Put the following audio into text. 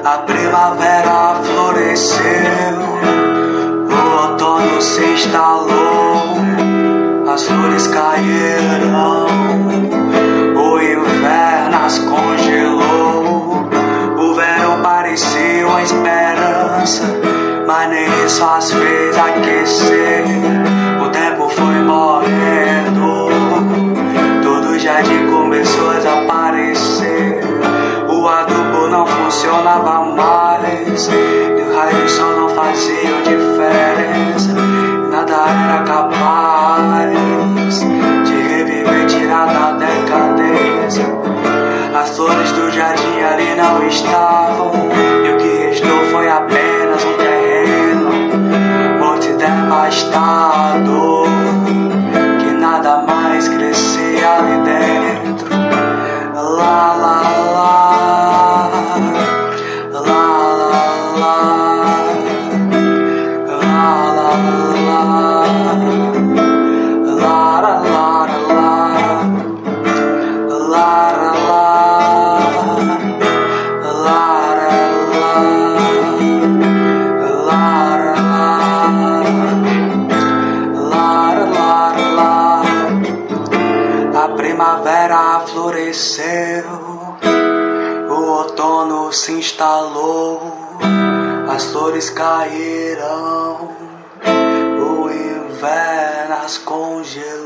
A primavera floresceu, o outono se instalou, as flores caíram, o inverno as congelou. O verão parecia uma esperança, mas nem isso as fez aquecer. O tempo foi morrendo, todo o jardim começou a desaparecer. O adubo não funcionava mais, e o raio do sol não fazia diferença. Nada era capaz de reviver, tirar da decadência. As flores do jardim ali não estavam, e o que restou foi apenas um terreno morto e devastado, que nada mais crescia ali dentro. Lá, lá, lá, lá, lá, lá, lá, a primavera floresceu, o outono se instalou, as flores caíram, o inverno as congelou.